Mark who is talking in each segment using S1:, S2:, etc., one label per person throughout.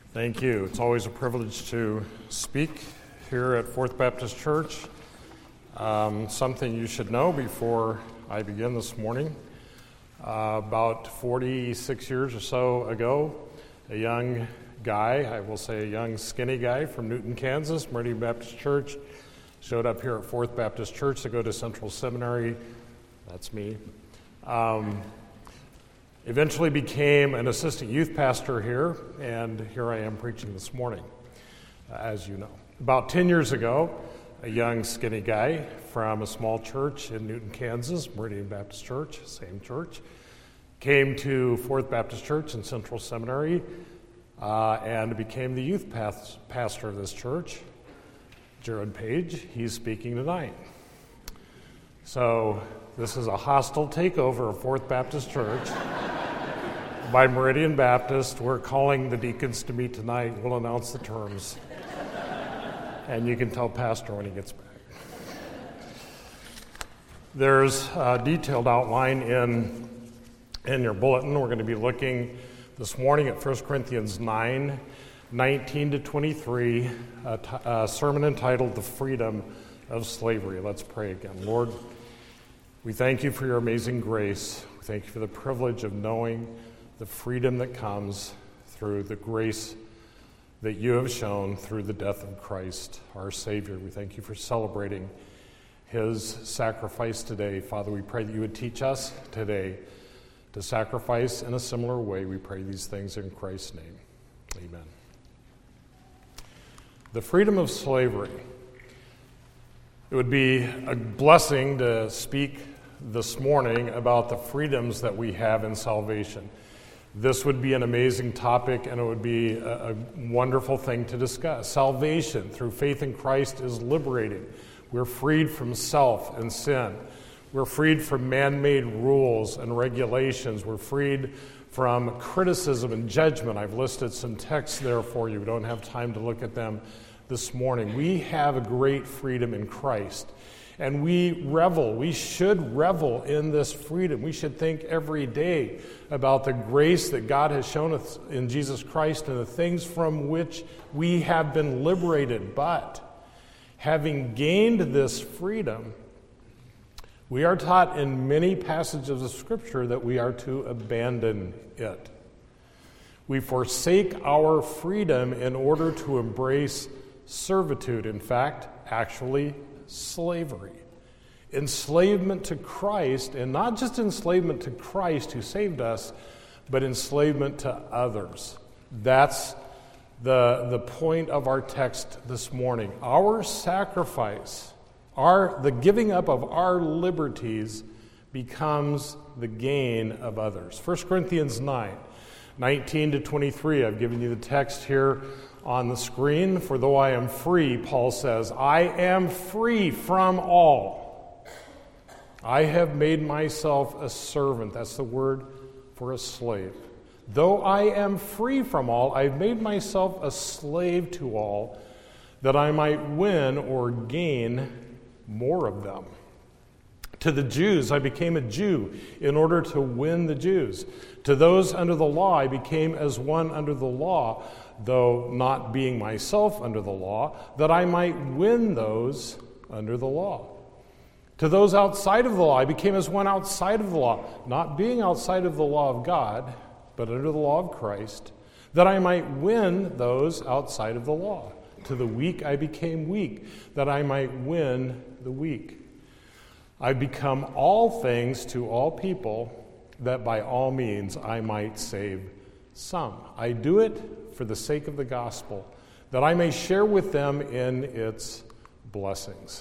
S1: Thank you. It's always a privilege to speak here at Fourth Baptist Church. Something you should know before I begin this morning. About 46 years or so ago, a young guy, I will say a young skinny guy from Newton, Kansas, Meridian Baptist Church, showed up here at Fourth Baptist Church to go to Central Seminary. That's me. Eventually became an assistant youth pastor here, and here I am preaching this morning, as you know. About 10 years ago, a young skinny guy from a small church in Newton, Kansas, Meridian Baptist Church, same church, came to Fourth Baptist Church in Central Seminary and became the youth pastor of this church, Jared Page. He's speaking tonight. So this is a hostile takeover of Fourth Baptist Church by Meridian Baptist. We're calling the deacons to meet tonight. We'll announce the terms. And you can tell Pastor when he gets back. There's a detailed outline in your bulletin. We're going to be looking this morning at 1 Corinthians 9, 19 to 23, a sermon entitled The Freedom of Slavery. Let's pray again. Lord, we thank you for your amazing grace. We thank you for the privilege of knowing the freedom that comes through the grace that you have shown through the death of Christ, our Savior. We thank you for celebrating his sacrifice today. Father, we pray that you would teach us today to sacrifice in a similar way. We pray these things in Christ's name. Amen. The freedom of slavery. It would be a blessing to speak this morning about the freedoms that we have in salvation. This would be an amazing topic, and it would be a wonderful thing to discuss. Salvation through faith in Christ is liberating. We're freed from self and sin. We're freed from man-made rules and regulations. We're freed from criticism and judgment. I've listed some texts there for you. We don't have time to look at them this morning. We have a great freedom in Christ, and we should revel in this freedom. We should think every day about the grace that God has shown us in Jesus Christ and the things from which we have been liberated. But having gained this freedom, we are taught in many passages of Scripture that we are to abandon it. We forsake our freedom in order to embrace servitude, in fact, actually slavery. Enslavement to Christ, and not just enslavement to Christ who saved us, but enslavement to others. That's the point of our text this morning. Our sacrifice, the giving up of our liberties becomes the gain of others. 1 Corinthians 9, 19 to 23. I've given you the text here on the screen. For though I am free, Paul says, I am free from all. I have made myself a servant. That's the word for a slave. Though I am free from all, I've made myself a slave to all, that I might win or gain more of them. To the Jews, I became a Jew in order to win the Jews. To those under the law, I became as one under the law, though not being myself under the law, that I might win those under the law. To those outside of the law, I became as one outside of the law, not being outside of the law of God, but under the law of Christ, that I might win those outside of the law. To the weak, I became weak, that I might win the weak. I become all things to all people, that by all means I might save some. I do it for the sake of the gospel, that I may share with them in its blessings.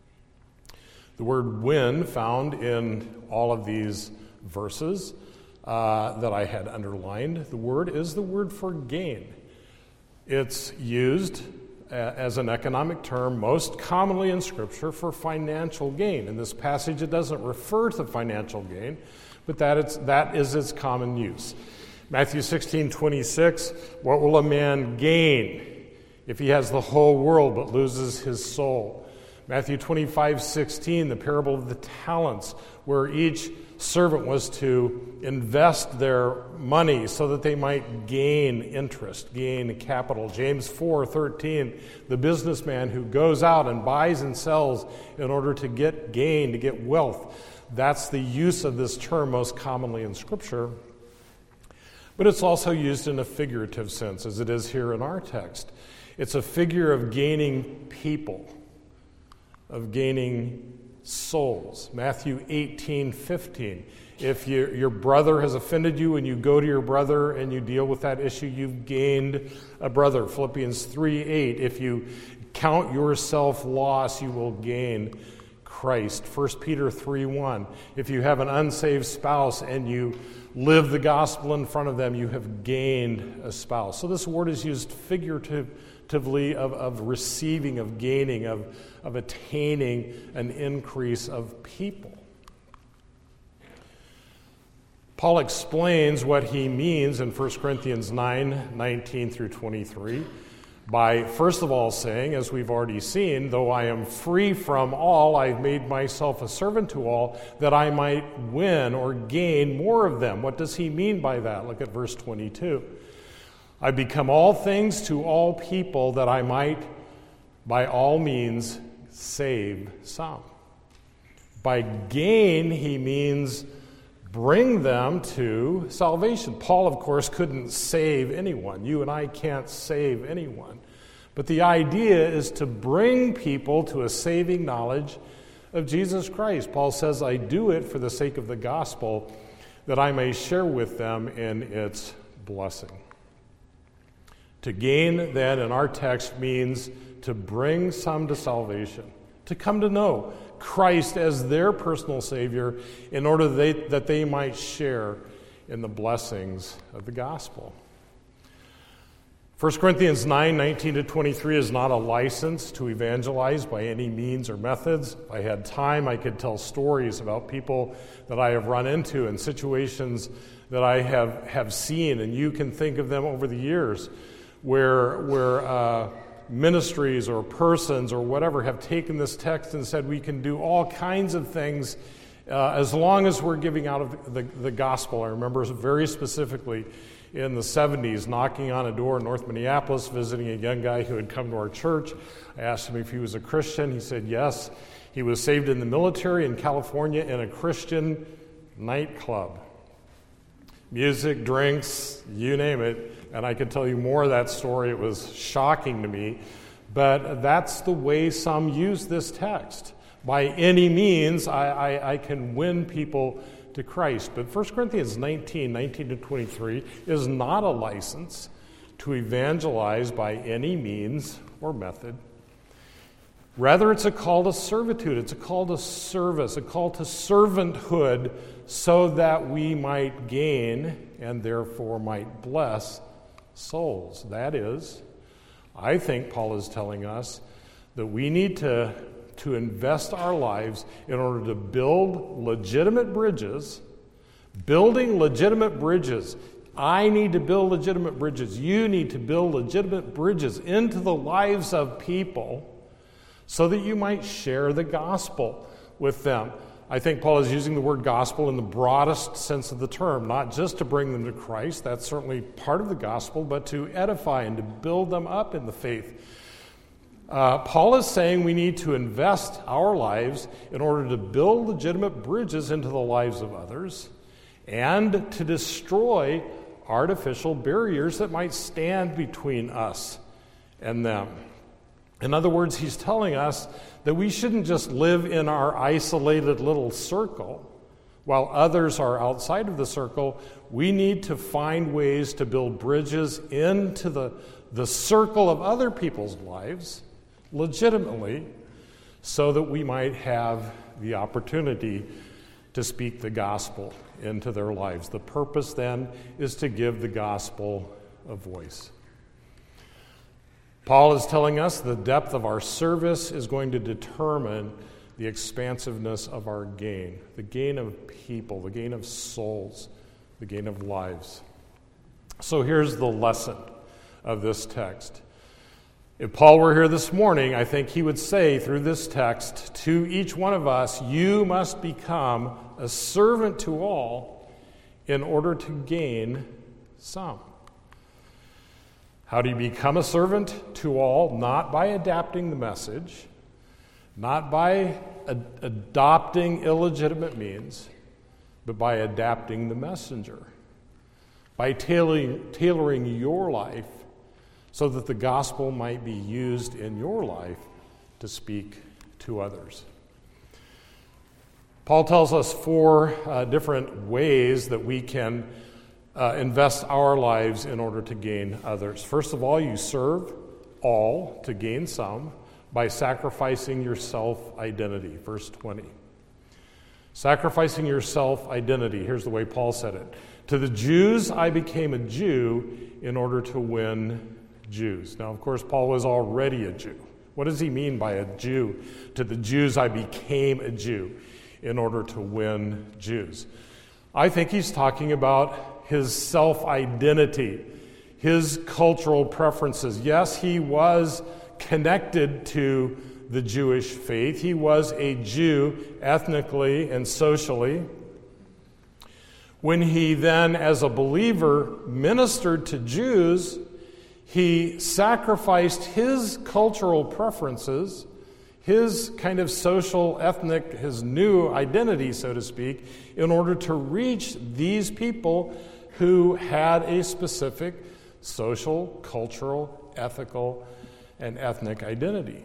S1: The word win found in all of these verses that I had underlined, the word is the word for gain. It's used as an economic term most commonly in Scripture for financial gain. In this passage, it doesn't refer to financial gain, but that is its common use. Matthew 16:26, what will a man gain if he has the whole world but loses his soul? Matthew 25:16, the parable of the talents, where each servant was to invest their money so that they might gain interest, gain capital. James 4:13, the businessman who goes out and buys and sells in order to get gain, to get wealth. That's the use of this term most commonly in Scripture. But it's also used in a figurative sense, as it is here in our text. It's a figure of gaining people, of gaining souls. Matthew 18:15. If your brother has offended you and you go to your brother and you deal with that issue, you've gained a brother. Philippians 3:8. If you count yourself lost, you will gain Christ. 1 Peter 3:1. If you have an unsaved spouse and you live the gospel in front of them, you have gained a spouse. So this word is used figuratively of receiving, of gaining, of attaining an increase of people. Paul explains what he means in 1 Corinthians 9:19 through 23 by, first of all, saying, as we've already seen, though I am free from all, I've made myself a servant to all, that I might win or gain more of them. What does he mean by that? Look at verse 22. I become all things to all people, that I might by all means save some. By gain, he means bring them to salvation. Paul, of course, couldn't save anyone. You and I can't save anyone. But the idea is to bring people to a saving knowledge of Jesus Christ. Paul says, I do it for the sake of the gospel, that I may share with them in its blessing. To gain, then, in our text means to bring some to salvation, to come to know Christ as their personal Savior in order that they might share in the blessings of the gospel. 1 Corinthians 9:19 to 23 is not a license to evangelize by any means or methods. If I had time, I could tell stories about people that I have run into and situations that I have seen, and you can think of them over the years where ministries or persons or whatever have taken this text and said we can do all kinds of things as long as we're giving out of the gospel. I remember very specifically in the 70s knocking on a door in North Minneapolis, visiting a young guy who had come to our church. I asked him if he was a Christian. He said yes. He was saved in the military in California in a Christian nightclub. Music, drinks, you name it. And I could tell you more of that story. It was shocking to me. But that's the way some use this text. By any means, I can win people to Christ. But 1 Corinthians 19 to 23 is not a license to evangelize by any means or method. Rather, it's a call to servitude. It's a call to service, a call to servanthood, so that we might gain and therefore might bless souls. That is, I think Paul is telling us that we need to invest our lives in order to build legitimate bridges. Building legitimate bridges. I need to build legitimate bridges. You need to build legitimate bridges into the lives of people so that you might share the gospel with them. I think Paul is using the word gospel in the broadest sense of the term, not just to bring them to Christ. That's certainly part of the gospel, but to edify and to build them up in the faith. Paul is saying we need to invest our lives in order to build legitimate bridges into the lives of others and to destroy artificial barriers that might stand between us and them. In other words, he's telling us that we shouldn't just live in our isolated little circle while others are outside of the circle. We need to find ways to build bridges into the circle of other people's lives legitimately, so that we might have the opportunity to speak the gospel into their lives. The purpose then is to give the gospel a voice. Paul is telling us the depth of our service is going to determine the expansiveness of our gain, the gain of people, the gain of souls, the gain of lives. So here's the lesson of this text. If Paul were here this morning, I think he would say through this text to each one of us, you must become a servant to all in order to gain some. How do you become a servant to all? Not by adapting the message, not by adopting illegitimate means, but by adapting the messenger, by tailoring your life so that the gospel might be used in your life to speak to others. Paul tells us 4 different ways that we can invest our lives in order to gain others. First of all, you serve all to gain some by sacrificing your self-identity. Verse 20. Sacrificing your self-identity. Here's the way Paul said it. To the Jews, I became a Jew in order to win Jews. Now, of course, Paul was already a Jew. What does he mean by a Jew? To the Jews, I became a Jew in order to win Jews. I think he's talking about his self-identity, his cultural preferences. Yes, he was connected to the Jewish faith. He was a Jew ethnically and socially. When he then, as a believer, ministered to Jews, he sacrificed his cultural preferences, his kind of social, ethnic, his new identity, so to speak, in order to reach these people who had a specific social, cultural, ethical, and ethnic identity.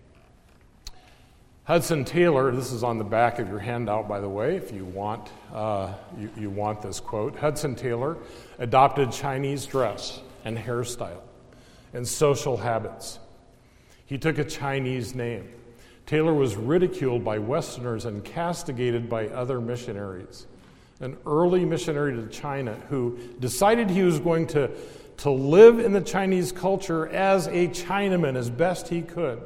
S1: Hudson Taylor, this is on the back of your handout, by the way, if you want you want this quote. Hudson Taylor adopted Chinese dress and hairstyle and social habits. He took a Chinese name. Taylor was ridiculed by Westerners and castigated by other missionaries. An early missionary to China who decided he was going to live in the Chinese culture as a Chinaman as best he could.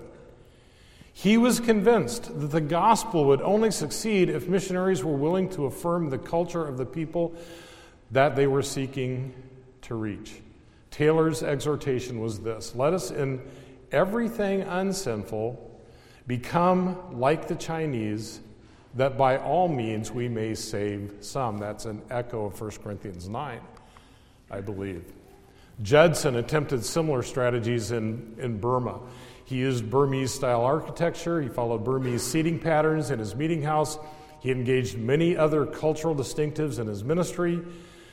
S1: He was convinced that the gospel would only succeed if missionaries were willing to affirm the culture of the people that they were seeking to reach. Taylor's exhortation was this: let us in everything unsinful become like the Chinese, that by all means we may save some. That's an echo of 1 Corinthians 9, I believe. Judson attempted similar strategies in Burma. He used Burmese-style architecture. He followed Burmese seating patterns in his meeting house. He engaged many other cultural distinctives in his ministry.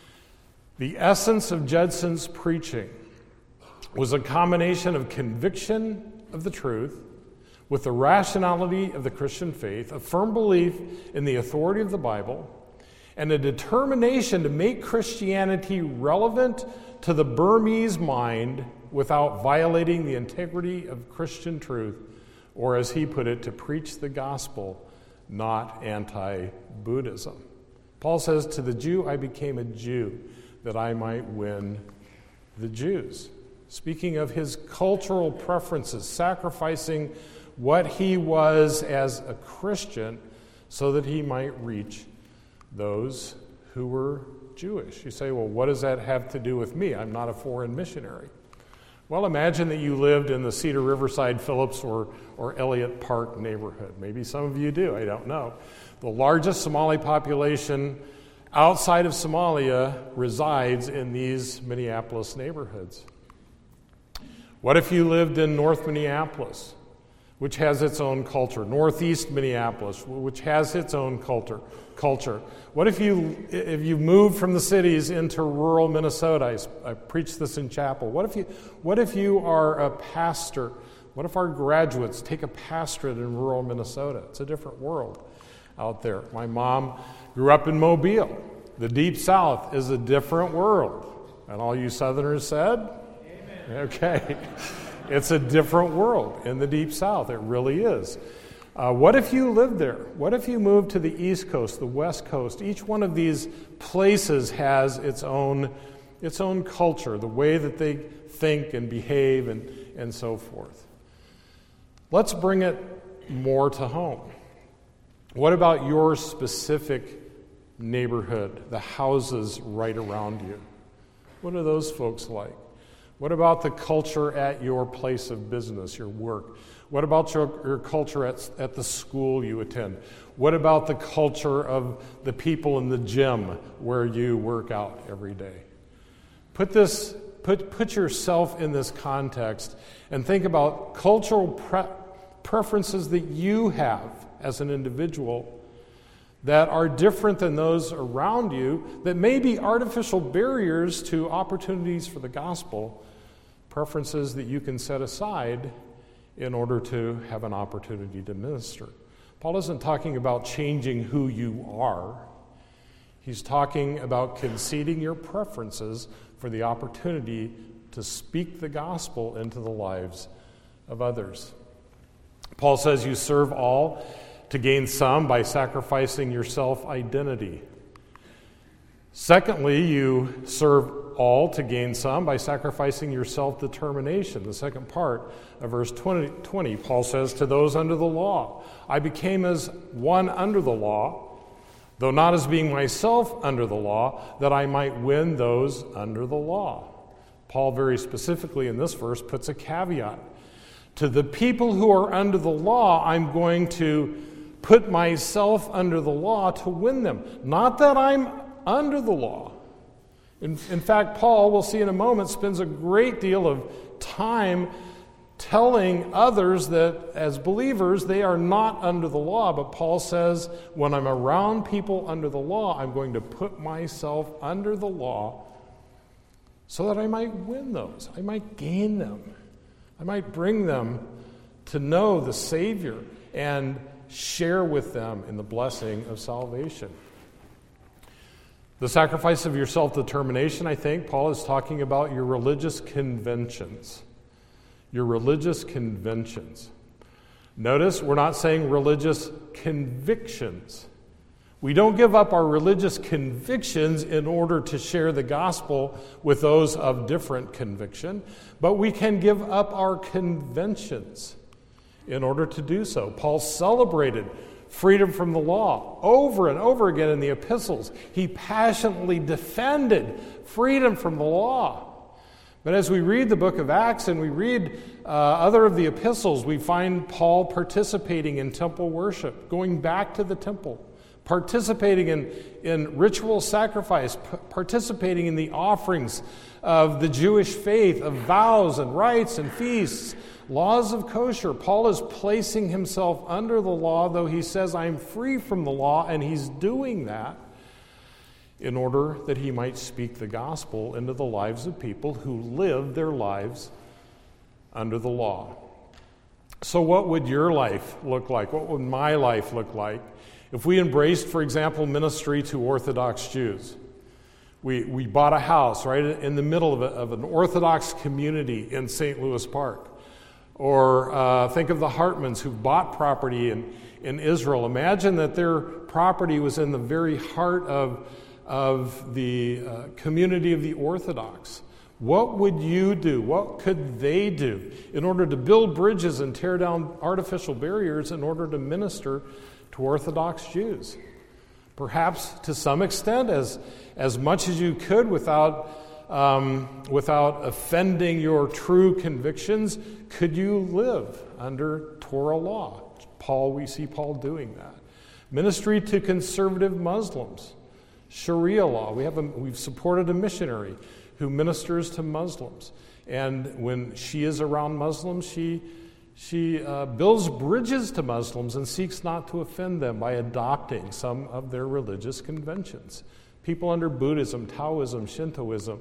S1: The essence of Judson's preaching was a combination of conviction of the truth with the rationality of the Christian faith, a firm belief in the authority of the Bible, and a determination to make Christianity relevant to the Burmese mind without violating the integrity of Christian truth, or as he put it, to preach the gospel, not anti-Buddhism. Paul says, to the Jew I became a Jew, that I might win the Jews. Speaking of his cultural preferences, sacrificing what he was as a Christian so that he might reach those who were Jewish. You say, well, what does that have to do with me? I'm not a foreign missionary. Well, imagine that you lived in the Cedar Riverside, Phillips, or Elliott Park neighborhood. Maybe some of you do, I don't know. The largest Somali population outside of Somalia resides in these Minneapolis neighborhoods. What if you lived in North Minneapolis, which has its own culture? Northeast Minneapolis, which has its own culture. What if you moved from the cities into rural Minnesota? I preached this in chapel. What if you are a pastor? What if our graduates take a pastorate in rural Minnesota? It's a different world out there. My mom grew up in Mobile. The Deep South is a different world. And all you Southerners said? Amen. Okay. It's a different world in the Deep South. It really is. What if you lived there? What if you moved to the East Coast, the West Coast? Each one of these places has its own culture, the way that they think and behave and so forth. Let's bring it more to home. What about your specific neighborhood, the houses right around you? What are those folks like? What about the culture at your place of business, your work? What about your culture at the school you attend? What about the culture of the people in the gym where you work out every day? Put yourself in this context and think about cultural preferences that you have as an individual that are different than those around you, that may be artificial barriers to opportunities for the gospel, preferences that you can set aside in order to have an opportunity to minister. Paul isn't talking about changing who you are. He's talking about conceding your preferences for the opportunity to speak the gospel into the lives of others. Paul says you serve all to gain some by sacrificing your self-identity. Secondly, you serve all to gain some by sacrificing your self-determination. The second part of verse 20, Paul says, to those under the law, I became as one under the law, though not as being myself under the law, that I might win those under the law. Paul very specifically in this verse puts a caveat. To the people who are under the law, I'm going to put myself under the law to win them. Not that I'm under the law. In fact, Paul, we'll see in a moment, spends a great deal of time telling others that as believers, they are not under the law. But Paul says, when I'm around people under the law, I'm going to put myself under the law so that I might win those. I might gain them. I might bring them to know the Savior and share with them in the blessing of salvation. The sacrifice of your self-determination, I think, Paul is talking about your religious conventions. Your religious conventions. Notice, we're not saying religious convictions. We don't give up our religious convictions in order to share the gospel with those of different conviction, but we can give up our conventions in order to do so. Paul celebrated freedom from the law over and over again in the epistles. He passionately defended freedom from the law. But as we read the book of Acts and we read other of the epistles, we find Paul participating in temple worship, going back to the temple, participating in ritual sacrifice, participating in the offerings of the Jewish faith, of vows and rites and feasts, laws of kosher. Paul is placing himself under the law, though he says, I'm free from the law, and he's doing that in order that he might speak the gospel into the lives of people who live their lives under the law. So what would your life look like? What would my life look like if we embraced, for example, ministry to Orthodox Jews? We bought a house right in the middle of an Orthodox community in St. Louis Park. Or think of the Hartmans who bought property in Israel. Imagine that their property was in the very heart of the community of the Orthodox. What would you do? What could they do in order to build bridges and tear down artificial barriers in order to minister to Orthodox Jews? Perhaps to some extent, as much as you could without offending your true convictions, could you live under Torah law? We see Paul doing that. Ministry to conservative Muslims, Sharia law. We've supported a missionary who ministers to Muslims, and when she is around Muslims, she builds bridges to Muslims and seeks not to offend them by adopting some of their religious conventions. People under Buddhism, Taoism, Shintoism.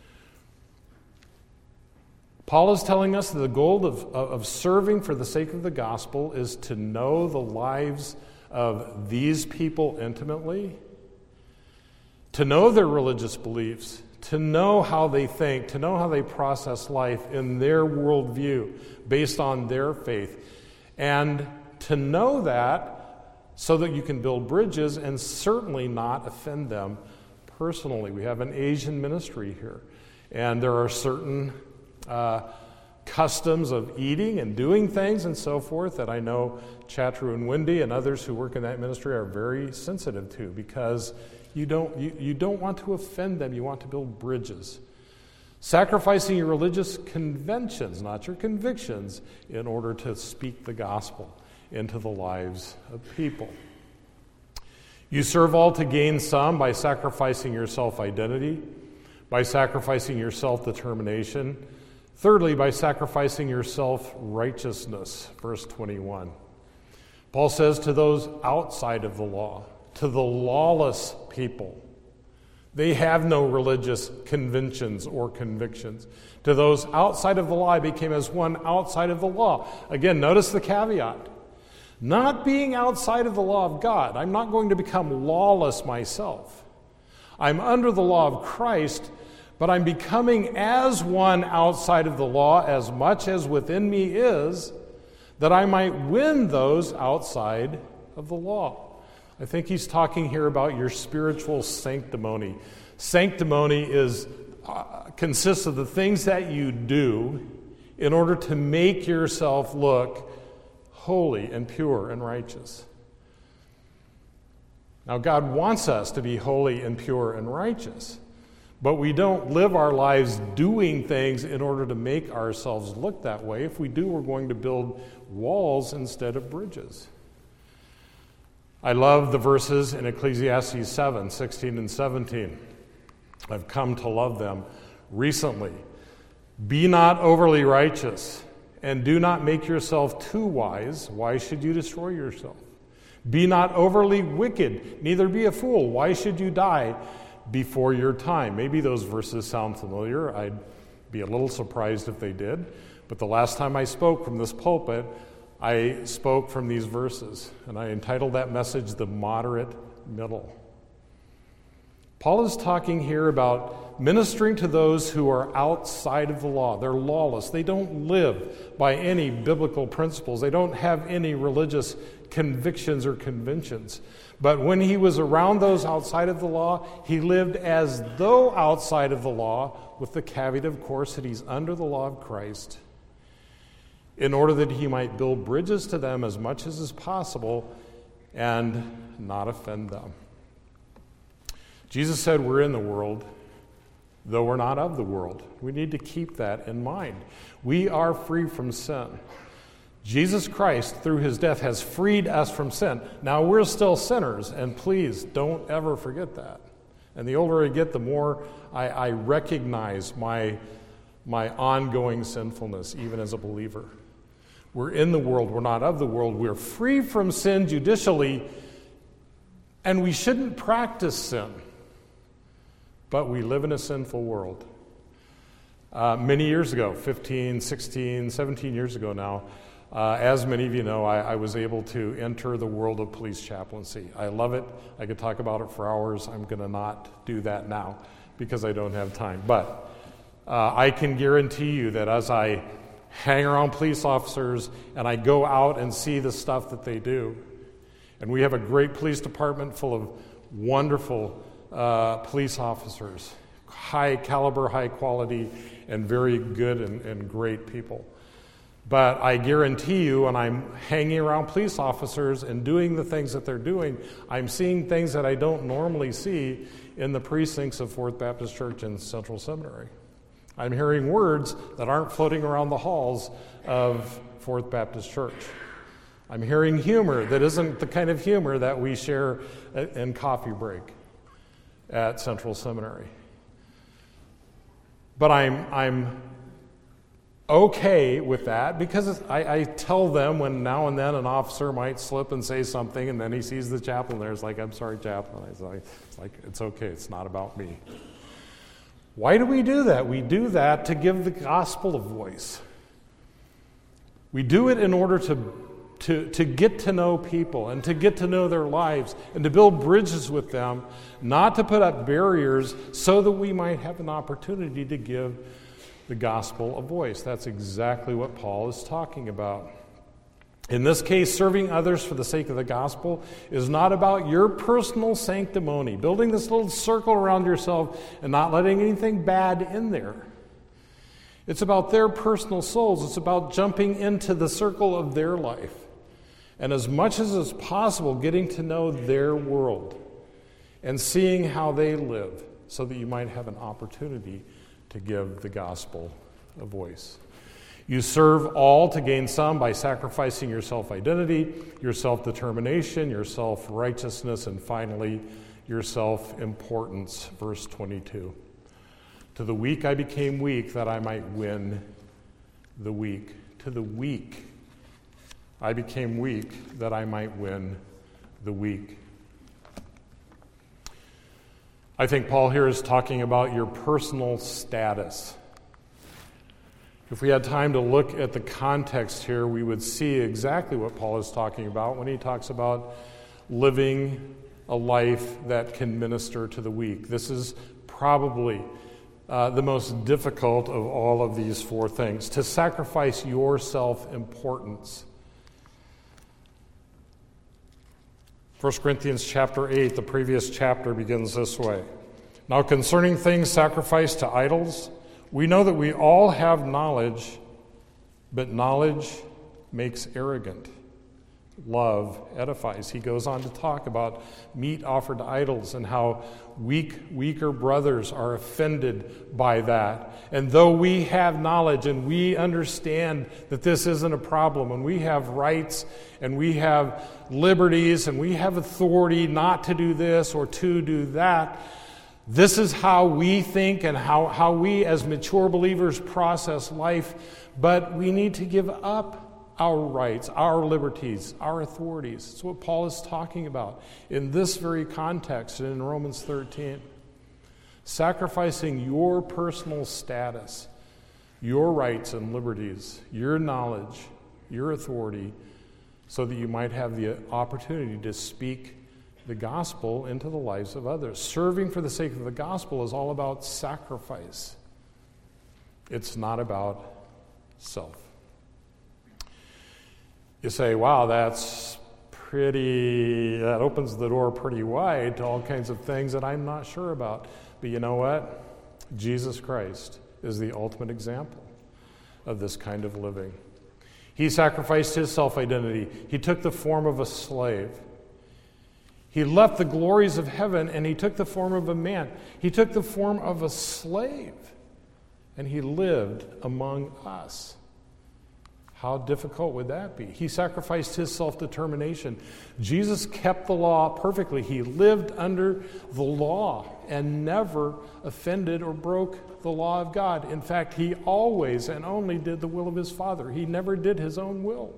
S1: Paul is telling us that the goal of serving for the sake of the gospel is to know the lives of these people intimately, to know their religious beliefs, to know how they think, to know how they process life in their worldview based on their faith, and to know that so that you can build bridges and certainly not offend them personally. We have an Asian ministry here, and there are certain customs of eating and doing things and so forth that I know Chatru and Wendy and others who work in that ministry are very sensitive to, because you don't want to offend them. You want to build bridges Sacrificing your religious conventions, not your convictions, in order to speak the gospel into the lives of people. You serve all to gain some by sacrificing your self-identity, by sacrificing your self-determination. Thirdly, by sacrificing your self-righteousness, verse 21. Paul says to those outside of the law, to the lawless people, they have no religious conventions or convictions. To those outside of the law, I became as one outside of the law. Again, notice the caveat. Not being outside of the law of God. I'm not going to become lawless myself. I'm under the law of Christ, but I'm becoming as one outside of the law as much as within me is, that I might win those outside of the law. I think he's talking here about your spiritual sanctimony. Sanctimony consists of the things that you do in order to make yourself look holy and pure and righteous. Now, God wants us to be holy and pure and righteous, but we don't live our lives doing things in order to make ourselves look that way. If we do, we're going to build walls instead of bridges. I love the verses in Ecclesiastes 7, 16 and 17. I've come to love them recently. Be not overly righteous, and do not make yourself too wise. Why should you destroy yourself? Be not overly wicked, neither be a fool. Why should you die before your time? Maybe those verses sound familiar. I'd be a little surprised if they did. But the last time I spoke from this pulpit, I spoke from these verses, and I entitled that message, The Moderate Middle. Paul is talking here about ministering to those who are outside of the law. They're lawless. They don't live by any biblical principles. They don't have any religious convictions or conventions. But when he was around those outside of the law, he lived as though outside of the law, with the caveat, of course, that he's under the law of Christ, in order that he might build bridges to them as much as is possible and not offend them. Jesus said we're in the world, though we're not of the world. We need to keep that in mind. We are free from sin. Jesus Christ, through his death, has freed us from sin. Now, we're still sinners, and please don't ever forget that. And the older I get, the more I recognize my ongoing sinfulness, even as a believer. We're in the world, we're not of the world. We're free from sin judicially, and we shouldn't practice sin. But we live in a sinful world. Many years ago, 15, 16, 17 years ago now, as many of you know, I was able to enter the world of police chaplaincy. I love it. I could talk about it for hours. I'm going to not do that now because I don't have time. But I can guarantee you that as I hang around police officers and I go out and see the stuff that they do, and we have a great police department full of wonderful police officers, high caliber, high quality, and very good and great people. But I guarantee you, when I'm hanging around police officers and doing the things that they're doing, I'm seeing things that I don't normally see in the precincts of Fourth Baptist Church and Central Seminary. I'm hearing words that aren't floating around the halls of Fourth Baptist Church. I'm hearing humor that isn't the kind of humor that we share in coffee break at Central Seminary. But I'm okay with that because I tell them when now and then an officer might slip and say something, and then he sees the chaplain there. It's like, I'm sorry, chaplain. It's okay. It's not about me. Why do we do that? We do that to give the gospel a voice. We do it in order to get to know people and to get to know their lives and to build bridges with them, not to put up barriers so that we might have an opportunity to give the gospel a voice. That's exactly what Paul is talking about. In this case, serving others for the sake of the gospel is not about your personal sanctimony, building this little circle around yourself and not letting anything bad in there. It's about their personal souls. It's about jumping into the circle of their life. And as much as is possible, getting to know their world and seeing how they live so that you might have an opportunity to give the gospel a voice. You serve all to gain some by sacrificing your self-identity, your self-determination, your self-righteousness, and finally, your self-importance. Verse 22. To the weak I became weak, that I might win the weak. To the weak I became weak, that I might win the weak. I think Paul here is talking about your personal status. If we had time to look at the context here, we would see exactly what Paul is talking about when he talks about living a life that can minister to the weak. This is probably the most difficult of all of these four things, to sacrifice your self-importance. 1 Corinthians chapter 8, the previous chapter, begins this way. Now concerning things sacrificed to idols, we know that we all have knowledge, but knowledge makes arrogant. Love edifies. He goes on to talk about meat offered to idols and how weaker brothers are offended by that. And though we have knowledge and we understand that this isn't a problem, and we have rights and we have liberties and we have authority not to do this or to do that, this is how we think and how we as mature believers process life, but we need to give up our rights, our liberties, our authorities. It's what Paul is talking about in this very context and in Romans 13. Sacrificing your personal status, your rights and liberties, your knowledge, your authority, so that you might have the opportunity to speak the gospel into the lives of others. Serving for the sake of the gospel is all about sacrifice. It's not about self. You say, wow, that opens the door pretty wide to all kinds of things that I'm not sure about. But you know what? Jesus Christ is the ultimate example of this kind of living. He sacrificed his self-identity. He took the form of a slave. He left the glories of heaven and he took the form of a man. He took the form of a slave and he lived among us. How difficult would that be? He sacrificed his self-determination. Jesus kept the law perfectly. He lived under the law and never offended or broke the law of God. In fact, he always and only did the will of his Father. He never did his own will.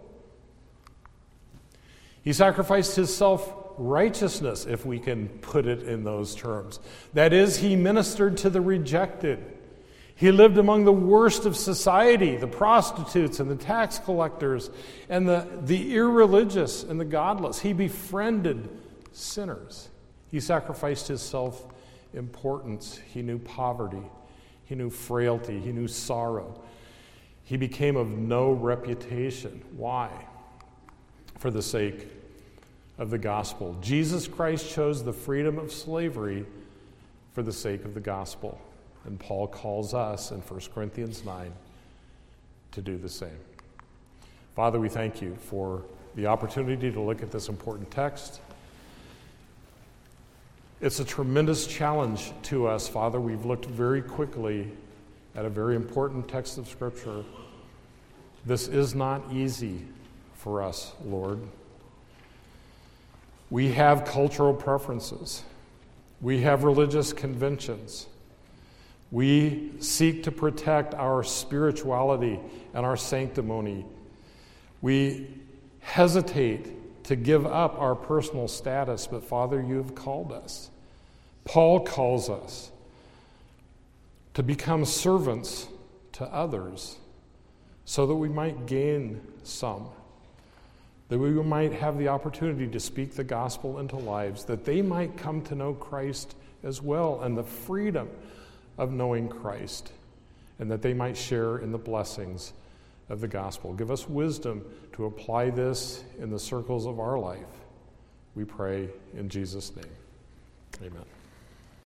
S1: He sacrificed his self-righteousness, if we can put it in those terms. That is, he ministered to the rejected. He lived among the worst of society, the prostitutes and the tax collectors and the irreligious and the godless. He befriended sinners. He sacrificed his self-importance. He knew poverty. He knew frailty. He knew sorrow. He became of no reputation. Why? For the sake of the gospel. Jesus Christ chose the freedom of slavery for the sake of the gospel. And Paul calls us in 1 Corinthians 9 to do the same. Father, we thank you for the opportunity to look at this important text. It's a tremendous challenge to us, Father. We've looked very quickly at a very important text of Scripture. This is not easy for us, Lord. We have cultural preferences. We have religious conventions. We seek to protect our spirituality and our sanctimony. We hesitate to give up our personal status, but Father, you have called us. Paul calls us to become servants to others so that we might gain some, that we might have the opportunity to speak the gospel into lives, that they might come to know Christ as well and the freedom of knowing Christ, and that they might share in the blessings of the gospel. Give us wisdom to apply this in the circles of our life. We pray in Jesus' name. Amen.